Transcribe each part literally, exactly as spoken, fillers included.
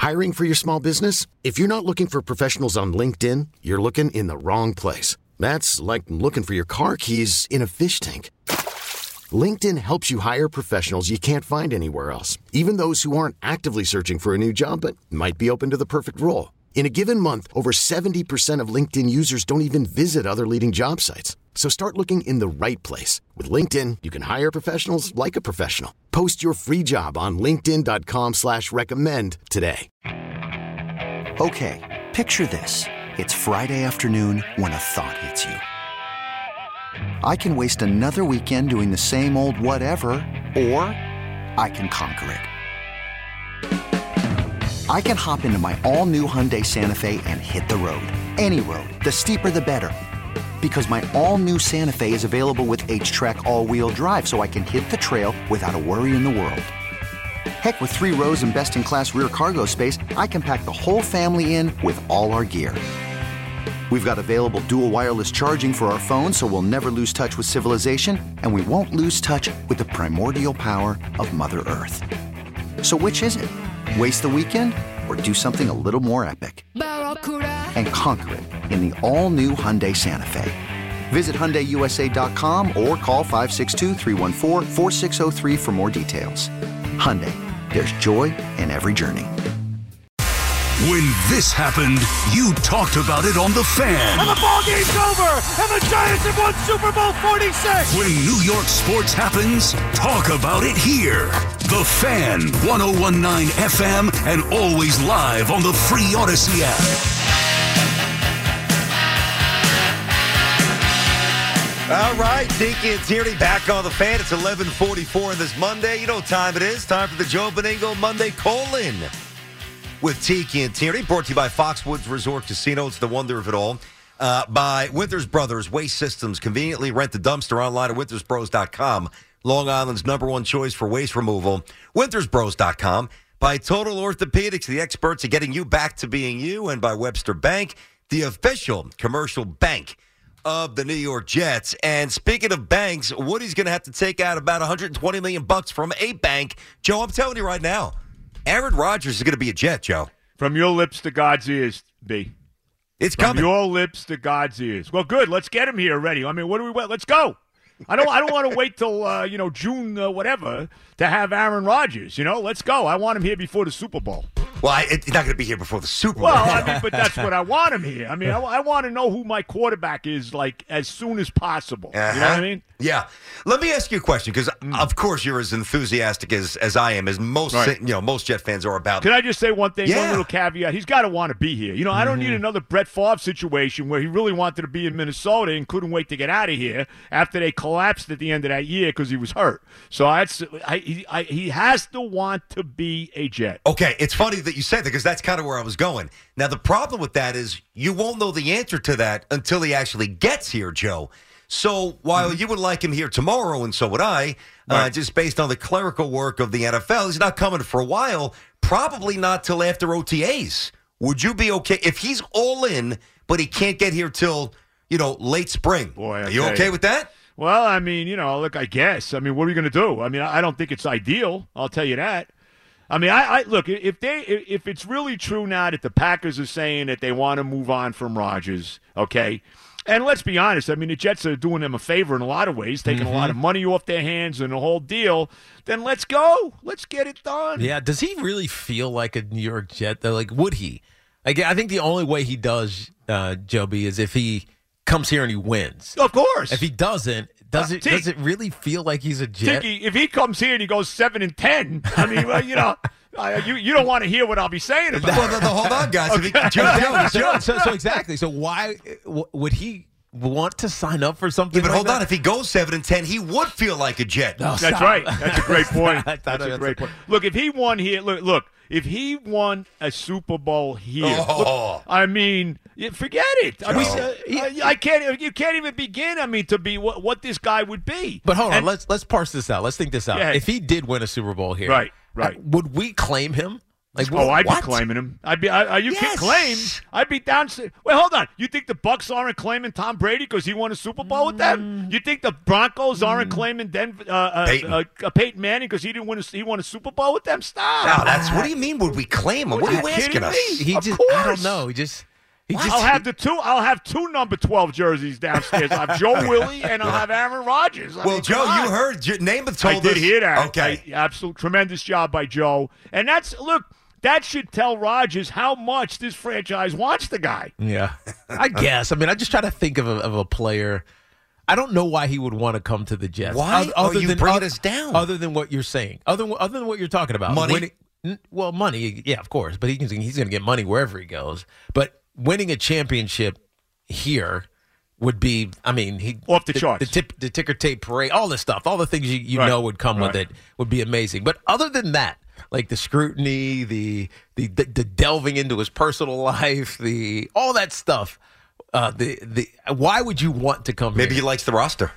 Hiring for your small business? If you're not looking for professionals on LinkedIn, you're looking in the wrong place. That's like looking for your car keys in a fish tank. LinkedIn helps you hire professionals you can't find anywhere else, even those who aren't actively searching for a new job but might be open to the perfect role. In a given month, over seventy percent of LinkedIn users don't even visit other leading job sites. So start looking in the right place. With LinkedIn, you can hire professionals like a professional. Post your free job on linkedin dot com slash recommend today. Okay, picture this. It's Friday afternoon when a thought hits you. I can waste another weekend doing the same old whatever, or I can conquer it. I can hop into my all-new Hyundai Santa Fe and hit the road. Any road. The steeper, the better. Because my all-new Santa Fe is available with H-Track all-wheel drive, so I can hit the trail without a worry in the world. Heck, with three rows and best-in-class rear cargo space, I can pack the whole family in with all our gear. We've got available dual wireless charging for our phones, so we'll never lose touch with civilization, and we won't lose touch with the primordial power of Mother Earth. So which is it? Waste the weekend or do something a little more epic? And conquer it in the all-new Hyundai Santa Fe. Visit Hyundai U S A dot com or call five six two, three one four, four six zero three for more details. Hyundai, there's joy in every journey. When this happened, you talked about it on The Fan. And the ball game's over, and the Giants have won Super Bowl forty-six. When New York sports happens, talk about it here. The Fan, one oh one point nine F M, and always live on the free Odyssey app. All right, Tiki and Tierney back on The Fan. It's eleven forty-four on this Monday. You know what time it is. Time for the Joe Beningo Monday call-in with Tiki and Tierney, brought to you by Foxwoods Resort Casino. It's the wonder of it all. Uh, by Winters Brothers Waste Systems. Conveniently rent the dumpster online at winters bros dot com. Long Island's number one choice for waste removal. winters bros dot com. By Total Orthopedics, the experts at getting you back to being you. And by Webster Bank, the official commercial bank of the New York Jets. And speaking of banks, Woody's going to have to take out about one hundred twenty million bucks from a bank. Joe, I'm telling you right now, Aaron Rodgers is going to be a Jet, Joe. From your lips to God's ears, B. It's From coming. From your lips to God's ears. Well, good. Let's get him here already. I mean, what do we wait? Let's go. I don't. I don't want to wait till uh, you know June, uh, whatever, to have Aaron Rodgers. You know, let's go. I want him here before the Super Bowl. Well, I, it's not going to be here before the Super Bowl. Well, I mean, but that's what I want him here. I mean, I, I want to know who my quarterback is, like, as soon as possible. Uh-huh. You know what I mean? Yeah. Let me ask you a question, because mm. of course you're as enthusiastic as, as I am, as most right. you know most Jet fans are about. Can I just say one thing? Yeah. One little caveat. He's got to want to be here. You know, mm-hmm. I don't need another Brett Favre situation where he really wanted to be in Minnesota and couldn't wait to get out of here after they collapsed at the end of that year because he was hurt. So I, I, I, he has to want to be a Jet. Okay, it's funny that you said that because that's kind of where I was going. Now, the problem with that is you won't know the answer to that until he actually gets here, Joe. So while mm-hmm. you would like him here tomorrow, and so would I, right. uh, just based on the clerical work of the N F L, he's not coming for a while, probably not till after O T As. Would you be okay if he's all in, but he can't get here till, you know, late spring? Boy, are you okay, okay with that? Well, I mean, you know, look, I guess. I mean, what are we going to do? I mean, I don't think it's ideal. I'll tell you that. I mean, I, I look, if they if it's really true now that the Packers are saying that they want to move on from Rodgers, okay, and let's be honest, I mean, the Jets are doing them a favor in a lot of ways, taking mm-hmm. a lot of money off their hands and the whole deal, then let's go. Let's get it done. Yeah, does he really feel like a New York Jet, though? Like, would he? Like, I think the only way he does, uh, Joby, is if he comes here and he wins. Of course. If he doesn't, does it uh, does it really feel like he's a Jet? Tiki, if he comes here and he goes seven and ten, I mean, well, you know, uh, you you don't want to hear what I'll be saying about well, it. No, no, hold on, guys. Okay. If he, Joe, Joe, so, so exactly. So why w- would he want to sign up for something? Yeah, but like hold that? on. If he goes seven and ten, he would feel like a Jet. No, that's right. That's a great point. That's a great point. Look, if he won here, look, look. If he won a Super Bowl here, oh. look, I mean, forget it. I mean, uh, I, I can't. You can't even begin. I mean, to be what, what this guy would be. But hold and, on, let's let's parse this out. Let's think this out. Yeah. If he did win a Super Bowl here, right, right, would we claim him? Like, Oh, I'd what? be claiming him. I'd be. I, I, you Yes. can claim. I'd be down. Wait, hold on. You think the Bucks aren't claiming Tom Brady because he won a Super Bowl with them? You think the Broncos aren't claiming Denver, uh, uh, Peyton. uh, uh, Peyton Manning because he didn't win? A, he won a Super Bowl with them? Stop. No, that's what do you mean? Would we claim him? What are you Are you asking kidding us? me? he Of just, I don't course. know. He just, he just. I'll have the two. I'll have two number twelve jerseys downstairs. I'll have Joe Willie and I'll have Aaron Rodgers. I Well, mean, Joe, come on. you heard J- Namath told I did us. hear that. Okay. I, absolute tremendous job by Joe. And that's look. That should tell Rodgers how much this franchise wants the guy. Yeah, I guess. I mean, I just try to think of a, of a player. I don't know why he would want to come to the Jets. Why Oth- are you bringing oth- us down? Other than what you're saying, other than, other than what you're talking about, Money? Winning, n- well, money, yeah, of course, but he can, he's going to get money wherever he goes. But winning a championship here would be, I mean, he Off the charts. The, tip, the ticker tape parade, all this stuff, all the things you, you Right. know would come with Right. it would be amazing. But other than that, like the scrutiny, the the the, the delving into his personal life, the all that stuff. Uh, the the why would you want to come Maybe he here? likes the roster.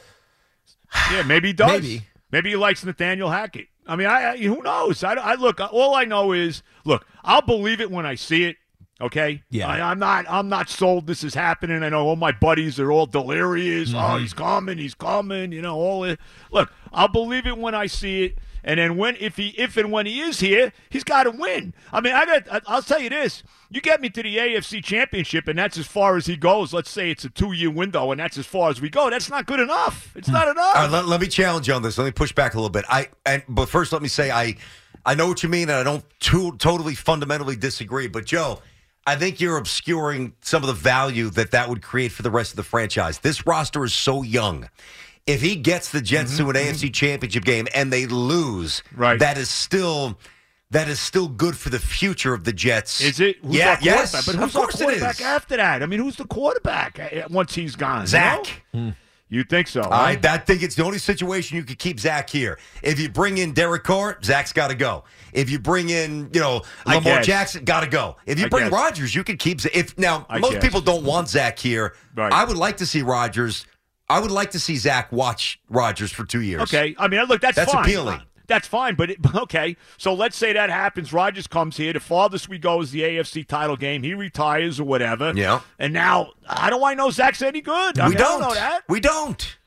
Yeah, maybe he does. Maybe. Maybe he likes Nathaniel Hackett. I mean, I, I who knows? I, I look. All I know is, look, I'll believe it when I see it. Okay. Yeah. I, I'm not. I'm not sold. This is happening. I know all my buddies are all delirious. Mm-hmm. Oh, he's coming. He's coming. You know all it. Look, I'll believe it when I see it. And then when, if he, if and when he is here, he's got to win. I mean, I got. I'll tell you this: you get me to the A F C Championship, and that's as far as he goes. Let's say it's a two-year window, and that's as far as we go. That's not good enough. It's not enough. All right, let, let me challenge you on this. Let me push back a little bit. I and but first, let me say I I know what you mean, and I don't too, totally fundamentally disagree. But Joe, I think you're obscuring some of the value that that would create for the rest of the franchise. This roster is so young. If he gets the Jets Mm-hmm, to an A F C Championship game and they lose, Right. that is still that is still good for the future of the Jets. Is it? Who's yeah, our yes. quarterback? But who's of course our quarterback it is. after that? I mean, who's the quarterback uh, once he's gone? Zach. You know? You think so? I, I think it's the only situation you could keep Zach here. If you bring in Derek Carr, Zach's got to go. If you bring in, you know, I Lamar guess. Jackson, got to go. If you I bring guess. Rodgers, you could keep. Z- If now I most guess. people don't want Zach here. Right. I would like to see Rodgers. I would like to see Zach watch Rodgers for two years. Okay. I mean, look, that's, That's fine. appealing. That's fine, but it, okay. So let's say that happens. Rodgers comes here. The farthest we go is the A F C title game. He retires or whatever. Yeah. And now, how do I know Zach's any good? I We mean, don't. I don't know that. We don't.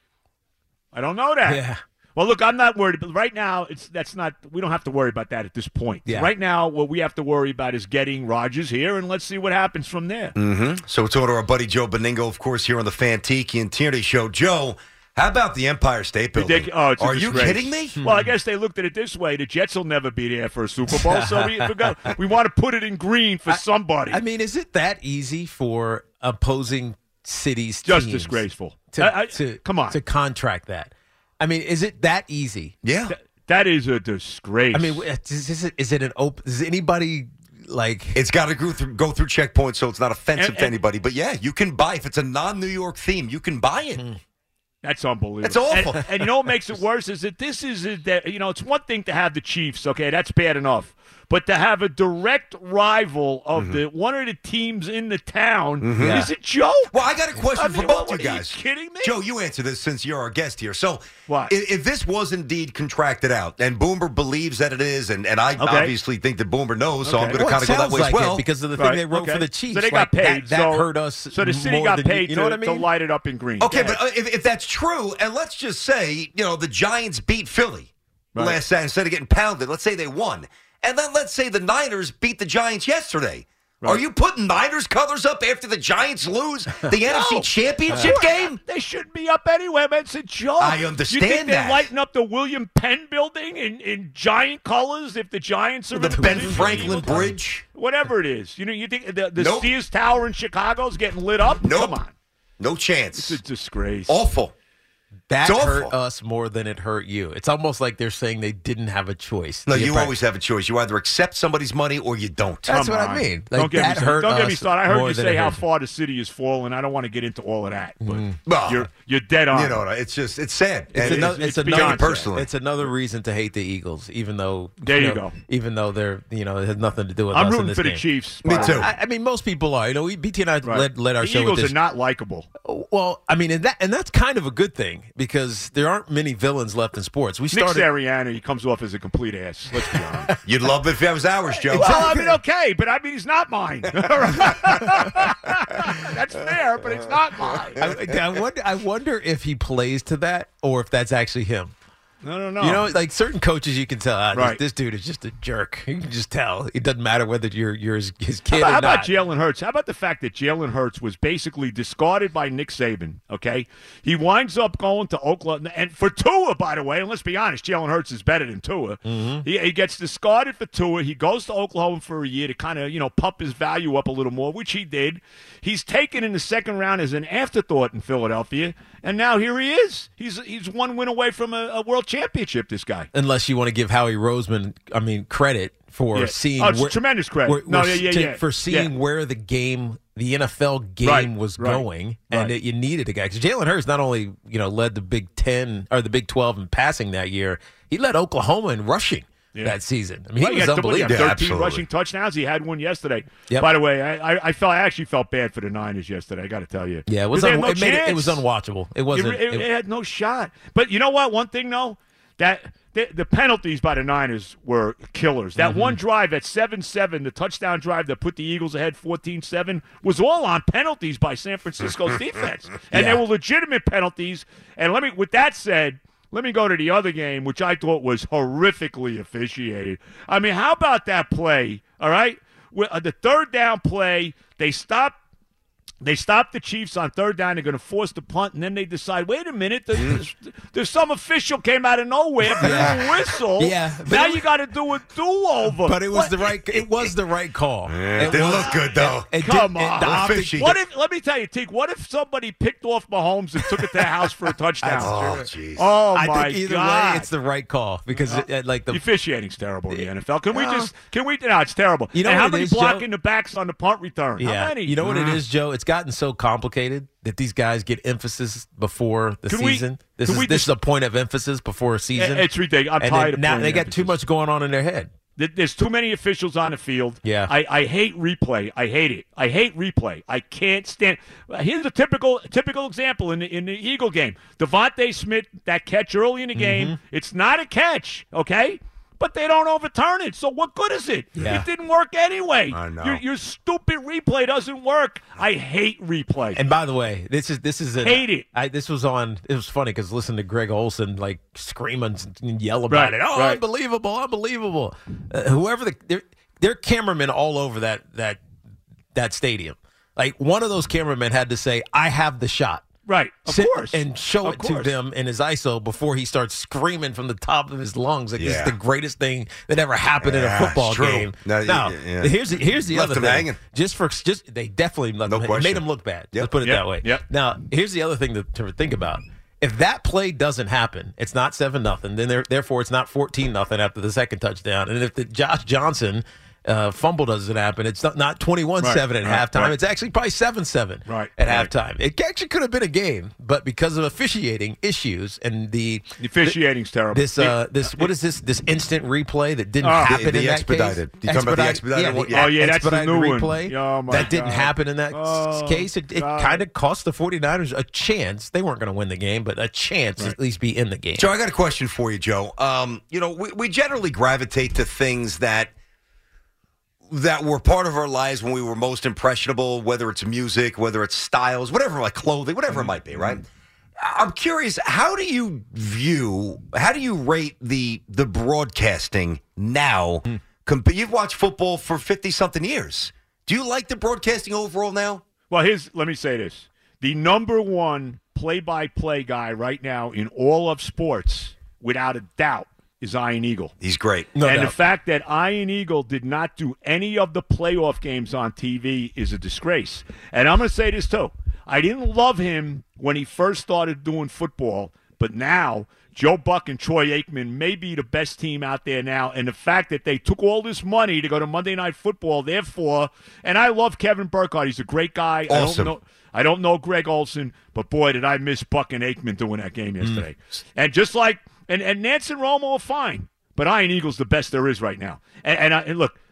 I don't know that. Yeah. Well, look, I'm not worried. But right now, it's that's not. We don't have to worry about that at this point. Yeah. Right now, what we have to worry about is getting Rodgers here, and let's see what happens from there. Mm-hmm. So it's over to our buddy Joe Beningo, of course, here on the Fantiki and Tierney Show. Joe, how about the Empire State Building? Ridic- oh, it's a Are you disgrace. kidding me? Well, I guess they looked at it this way: the Jets will never be there for a Super Bowl, so we we, got, we want to put it in green for somebody. I mean, is it that easy for opposing cities? Just teams disgraceful. To, I- I- to come on. to contract that. I mean, is it that easy? Yeah. Th- that is a disgrace. I mean, is, is it is it an open? Is anybody like? It's got to go through, go through checkpoints, so it's not offensive And- to and- anybody. But yeah, you can buy if it's a non-New York theme, you can buy it. That's unbelievable. That's awful. And, and you know what makes it worse is that this is, a, that you know, it's one thing to have the Chiefs, okay, that's bad enough. But to have a direct rival of Mm-hmm. the one of the teams in the town Yeah. is a joke. Well, I got a question I mean, for what- both what, you are you guys. kidding me? Joe, you answer this since you're our guest here. So, What? If, if this was indeed contracted out, and Boomer believes that it is, and, and I Okay. obviously think that Boomer knows, so I'm Okay. going to Well, kind it of go that sounds way like as well. it because of the thing Right, they wrote okay. for the Chiefs. So they Like, got paid. That, that so, hurt us. So the city more got than- paid You know to, what I mean? to light it up in green. Okay, Go but ahead. uh, if, if that's true, and let's just say, you know, the Giants beat Philly Right. last Saturday instead of getting pounded. Let's say they won. And then let's say the Niners beat the Giants yesterday. Right. Are you putting Niners colors up after the Giants lose the N F C No. Championship game? They shouldn't be up anyway, man. It's a joke. I understand You think they're that. lighting up the William Penn building in, in giant colors if the Giants are The in a Ben position- Franklin Bridge? Whatever it is. You know, you think the, the Nope. Sears Tower in Chicago is getting lit up? Nope. Come on. No chance. It's a disgrace. Awful. That It's hurt awful. us more than it hurt you. It's almost like they're saying they didn't have a choice. No, The you Empire- always have a choice. You either accept somebody's money or you don't. That's Come what on. I mean. Like, don't get that me, hurt Don't get me us started. I heard more you than say it how hurt. far the city has fallen. I don't want to get into all of that, but Well, you're you're dead on. You know, it's just, it's sad. It's And another. it's It's, beyond another. sad. personally. It's another reason to hate the Eagles, even though There you know, go. Even though they're, you know, it has nothing to do with I'm us in rooting this for the game. Chiefs. Me by the too. way. I, I mean, most people are. You know, we, B T and I Right. led, led our the show Eagles with this. are not likable. Well, I mean, and that and that's kind of a good thing because there aren't many villains left in sports. We Nick started. Sirianni, he comes off as a complete ass. Let's be honest. You'd love it if that was ours, Joe. Well, I mean, okay, but I mean, he's not mine. That's fair, but it's not mine. I, I wonder. I wonder if he plays to that or if that's actually him. No, no, no. You know, like certain coaches, you can tell ah, Right. this, this dude is just a jerk. You can just tell. It doesn't matter whether you're, you're his, his kid How about, or how about not. Jalen Hurts? How about the fact that Jalen Hurts was basically discarded by Nick Saban, okay? He winds up going to Oklahoma. And for Tua, by the way, and let's be honest, Jalen Hurts is better than Tua. Mm-hmm. He, he gets discarded for Tua. He goes to Oklahoma for a year to kind of, you know, pump his value up a little more, which he did. He's taken in the second round as an afterthought in Philadelphia, and now here he is. He's he's one win away from a, a world championship, this guy. Unless you want to give Howie Roseman, I mean, credit for Yeah. seeing. Oh, it's where, tremendous credit. where- No, where- yeah, yeah, to- yeah. For seeing Yeah. where the game, the N F L game Right, was right, going, and right. that you needed a guy. Because Jalen Hurts not only you know led the Big Ten or the Big Twelve in passing that year, he led Oklahoma in rushing Yeah. that season. I mean, Well, he was had- unbelievable. He had Yeah, thirteen absolutely. rushing touchdowns. He had one yesterday. Yep. By the way, I, I, I felt I actually felt bad for the Niners yesterday. I got to tell you. Yeah, it was. 'Cause they Un- had no it made it. It chance. was unwatchable. It It, wasn't. it, it- it had no shot. But you know what? One thing though, that the, the penalties by the Niners were killers. That Mm-hmm. one drive at seven seven, the touchdown drive that put the Eagles ahead fourteen seven, was all on penalties by San Francisco's defense, and Yeah. they were legitimate penalties. And let me, with that said. Let me go to the other game, which I thought was horrifically officiated. I mean, how about that play, all right? With, uh, the third down play, they stopped They stopped the Chiefs on third down. They're going to force the punt, and then they decide, wait a minute, there's, there's some official came out of nowhere, blew a whistle. Yeah, but Now it- you got to do a do-over. but it was What- the right. It was the right call. Yeah, It it didn't was- look good, though. It, it Come did- it- on. the optic- Fishy. What if? Let me tell you, Teak. What if somebody picked off Mahomes and took it to their house for a touchdown? Oh, jeez. Oh I my think either God! way, it's the right call because it, it, like the The officiating's terrible in the N F L. Can we Well, just? Can we? No, it's terrible. You know and what how it many is, Joe? blocking the backs on the punt return? yeah. How many? You know what it is, Joe? It's gotten so complicated that these guys get emphasis before the Can we- season. this can is we this just- is a point of emphasis before a season. It's ridiculous. I'm and tired then of now putting they got too emphasis. much going on in their head. Th- There's too many officials on the field. Yeah. I, I hate replay. I hate it. I hate replay. I can't stand. Here's a typical typical example in the in the Eagle game. Devontae Smith, that catch early in the game. Mm-hmm. It's not a catch, okay? But they don't overturn it. So what good is it? Yeah. It didn't work anyway. I know. Your, your stupid replay doesn't work. I hate replay. And by the way, this is this is a, Hate it. I, this was on. It was funny because listen to Greg Olson like scream and and yell about Right, it. Oh, right. unbelievable, unbelievable! Uh, whoever the they're, they're cameramen all over that that that stadium. Like one of those cameramen had to say, "I have the shot." right. Of Sit course. and show Of it to course. them in his I S O before he starts screaming from the top of his lungs like this Yeah. is the greatest thing that ever happened in a Yeah, football it's true. game. No, now, yeah, yeah. here's the, here's the Left other him thing. hanging. Just for just they definitely left No him, it question. made him look bad. Yep. Let's put it Yep. that way. Yep. Now, here's the other thing to, to think about. If that play doesn't happen, it's not seven nothing. Then there, therefore, it's not fourteen nothing after the second touchdown. And if the Josh Johnson uh, fumble doesn't happen, it's not, not twenty-one seven Right, at right, halftime. right. It's actually probably seven seven Right, at right. halftime. It actually could have been a game, but because of officiating issues and the The officiating's terrible. this uh, this what is this this instant replay that didn't Oh. happen The- the in that expedited. case? You talking about the expedited yeah, one? the Yeah. Oh, yeah, that's the expedited new one. replay. Oh, my that didn't God. happen in that Oh, case. It, it God. kind of cost the 49ers a chance. They weren't going to win the game, but a chance to at least be in the game. Joe, I got a question for you, Joe. Um, you know, we, we generally gravitate to things that that were part of our lives when we were most impressionable, whether it's music, whether it's styles, whatever, like clothing, whatever it might be, right? I'm curious, how do you view, how do you rate the the broadcasting now? Compa- You've watched football for fifty-something years. Do you like the broadcasting overall now? Well, here's let me say this: the number one play-by-play guy right now in all of sports, without a doubt, is Ian Eagle. He's great. No and the doubt. fact that Ian Eagle did not do any of the playoff games on T V is a disgrace. And I'm going to say this too: I didn't love him when he first started doing football, but now Joe Buck and Troy Aikman may be the best team out there now. And the fact that they took all this money to go to Monday Night Football, therefore, and I love Kevin Burkhardt. He's a great guy. Awesome. I don't know. I don't know Greg Olson, but boy, did I miss Buck and Aikman doing that game yesterday. And just like, and, and Nance and Romo are fine, but Ian Eagle's the best there is right now. And, and, I, and look,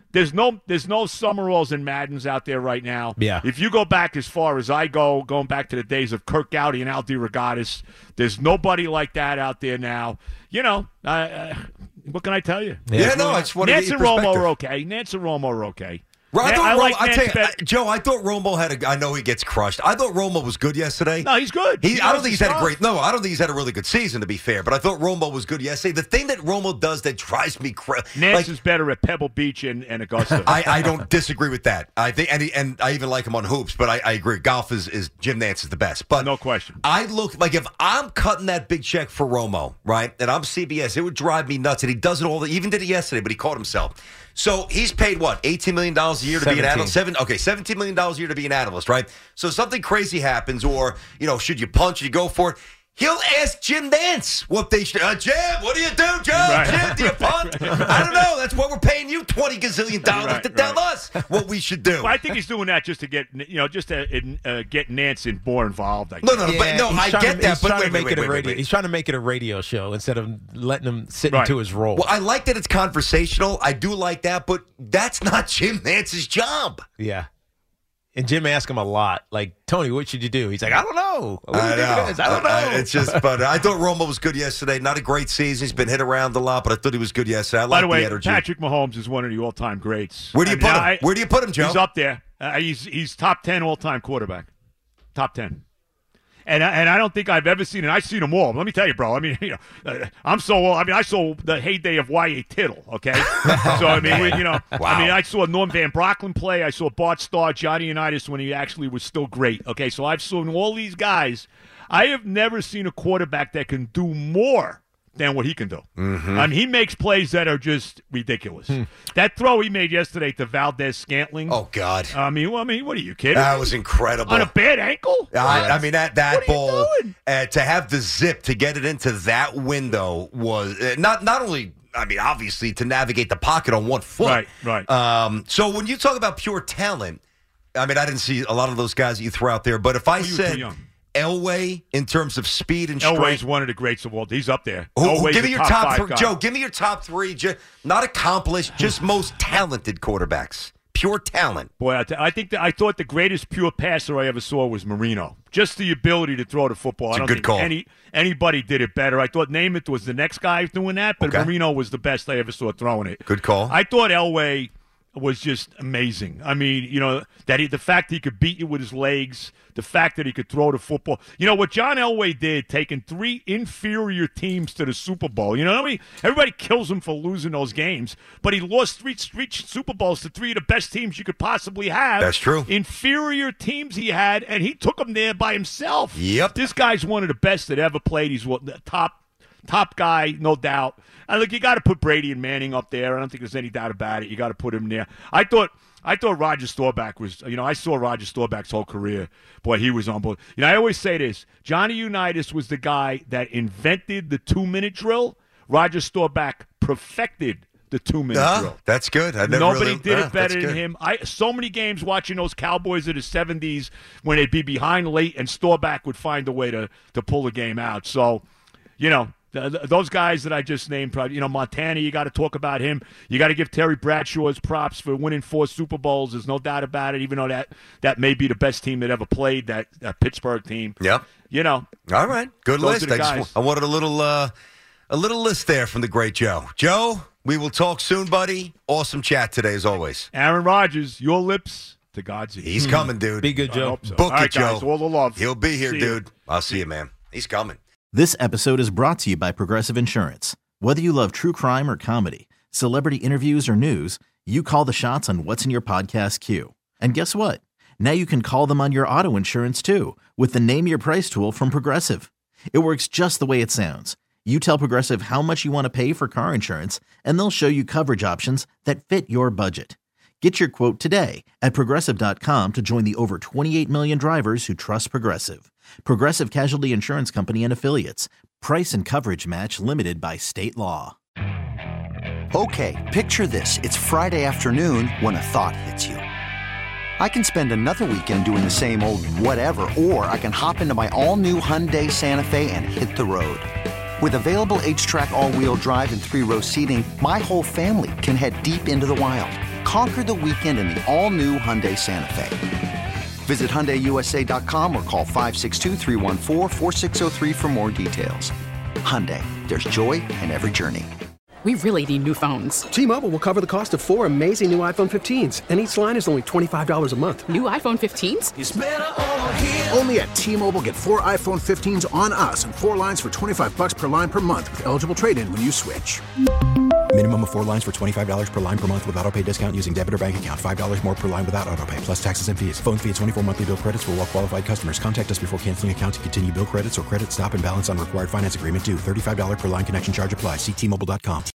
There's no there's no Summeralls and Maddens out there right now. Yeah. If you go back as far as I go, going back to the days of Kirk Gowdy and Al DeRogatis, there's nobody like that out there now. You know, uh, uh, what can I tell you? Yeah, yeah no, I just want to Nance get and your Romo perspective. are okay. Nance and Romo are okay. Right, I, I Romo, like I tell you, Nance I, Joe, I thought Romo had a. I know he gets crushed. I thought Romo was good yesterday. No, he's good. He, He I don't knows think he's his had a stuff. great. No, I don't think he's had a really good season, to be fair. But I thought Romo was good yesterday. The thing that Romo does that drives me crazy. Nance like, is better at Pebble Beach and, and Augusta. I, I don't disagree with that. I think, and, he, and I even like him on hoops. But I, I agree, golf is, is Jim Nance is the best. But No question. I look like if I'm cutting that big check for Romo, right, and I'm C B S, it would drive me nuts. And he does it all. The, he even did it yesterday, but he caught himself. So he's paid what, eighteen million dollars a year to be an seventeen. analyst? Seven, okay, seventeen million dollars a year to be an analyst, right? So something crazy happens, or, you know, should you punch, you go for it. He'll ask Jim Nance what they should. Uh, Jim, what do you do, Joe? Right. Jim, do you punt? I don't know. That's what we're paying you twenty gazillion dollars Right, to tell right. us what we should do. Well, I think he's doing that just to get you know just to uh, get Nance in more involved. I No, guess. no, no, but no, he's I trying get to, that. He's But trying wait, to make wait, it a wait, wait, radio. wait. He's trying to make it a radio show instead of letting him sit Right. into his role. Well, I like that it's conversational. I do like that, but that's not Jim Nance's job. Yeah. And Jim asked him a lot, like, Tony, what should you do? He's like, I don't know. What do you I think know. it is? I don't know. I- it's just, but I thought Romo was good yesterday. Not a great season. He's been hit around a lot, but I thought he was good yesterday. I By like the way, the energy. Patrick Mahomes is one of the all-time greats. Where do you And put him? I- Where do you put him, Joe? He's up there. Uh, he's he's top ten all-time quarterback. Top ten. And I, and I don't think I've ever seen it. I've seen them all. Let me tell you, bro. I mean, you know, uh, I'm so old. I mean, I saw the heyday of Y A Tittle, okay? So, I mean, we, you know, Wow. I mean, I saw Norm Van Brocklin play. I saw Bart Starr, Johnny Unitas when he actually was still great, okay? So I've seen all these guys. I have never seen a quarterback that can do more than what he can do. Mm-hmm. I mean, he makes plays that are just ridiculous. That throw he made yesterday to Valdez Scantling. Oh, God. I mean, well, I mean, what are you kidding? That me? was incredible. On a bad ankle? I, I mean, that, that What are you ball, doing? uh, to have the zip to get it into that window was uh, not not only, I mean, obviously, to navigate the pocket on one foot. Right, right. Um, so when you talk about pure talent, I mean, I didn't see a lot of those guys that you throw out there, but if I you were too said young. Elway in terms of speed and Elway's strength. one of the greats of all. He's up there. Who- who- Elway's give me a your top, top, five three, guy. Joe. Give me your top three. Just, not accomplished, just most talented quarterbacks. Pure talent. Boy, I, t- I think that I thought the greatest pure passer I ever saw was Marino. Just the ability to throw the football. It's I a don't good think call. any anybody did it better. I thought Namath was the next guy doing that, but Okay. Marino was the best I ever saw throwing it. Good call. I thought Elway was just amazing. I mean, you know, that he, the fact he could beat you with his legs, the fact that he could throw the football. You know, what John Elway did, taking three inferior teams to the Super Bowl. You know what I mean? Everybody kills him for losing those games, but he lost three, three Super Bowls to three of the best teams you could possibly have. That's true. Inferior teams he had, and he took them there by himself. Yep. This guy's one of the best that ever played. He's one, the top top guy, no doubt. And look, you got to put Brady and Manning up there. I don't think there's any doubt about it. You got to put him there. I thought, I thought Roger Staubach was. You know, I saw Roger Staubach's whole career. Boy, he was unbelievable. You know, I always say this: Johnny Unitas was the guy that invented the two-minute drill. Roger Staubach perfected the two-minute Uh, drill. that's good. I never Nobody really, did uh, it better that's than good. him. I so many games watching those Cowboys of the seventies when they'd be behind late and Staubach would find a way to to pull the game out. So, you know, th- th- those guys that I just named, probably, you know, Montana, you got to talk about him. You got to give Terry Bradshaw his props for winning four Super Bowls. There's no doubt about it. Even though that that may be the best team that ever played, that, that Pittsburgh team. Yep. You know, All right. Good Those list. are the I, just, guys. I wanted a little uh, a little list there from the great Joe. Joe, we will talk soon, buddy. Awesome chat today, as always. Aaron Rodgers, your lips to God's ears. He's coming, dude. Be good, I Joe. hope so. Book All it, right, guys, Joe. all the love. He'll be here, See you. dude. I'll see you, man. He's coming. This episode is brought to you by Progressive Insurance. Whether you love true crime or comedy, celebrity interviews or news, you call the shots on what's in your podcast queue. And guess what? Now you can call them on your auto insurance too with the Name Your Price tool from Progressive. It works just the way it sounds. You tell Progressive how much you want to pay for car insurance, and they'll show you coverage options that fit your budget. Get your quote today at Progressive dot com to join the over twenty-eight million drivers who trust Progressive. Progressive Casualty Insurance Company and Affiliates. Price and coverage match limited by state law. Okay, picture this. It's Friday afternoon when a thought hits you. I can spend another weekend doing the same old whatever, or I can hop into my all-new Hyundai Santa Fe and hit the road. With available H-Track all-wheel drive and three-row seating, my whole family can head deep into the wild. Conquer the weekend in the all-new Hyundai Santa Fe. Visit Hyundai U S A dot com or call five six two, three one four, four six zero three for more details. Hyundai, there's joy in every journey. We really need new phones. T-Mobile will cover the cost of four amazing new iPhone fifteens, and each line is only twenty-five dollars a month. New iPhone fifteens? It's better over here. Only at T-Mobile, get four iPhone fifteens on us and four lines for twenty-five bucks per line per month with eligible trade-in when you switch. Minimum of four lines for twenty-five dollars per line per month with autopay discount using debit or bank account. five dollars more per line without autopay, plus taxes and fees. Phone fee at twenty-four monthly bill credits for well-qualified customers. Contact us before canceling account to continue bill credits or credit stop and balance on required finance agreement due. thirty-five dollars per line connection charge applies. See T Mobile dot com.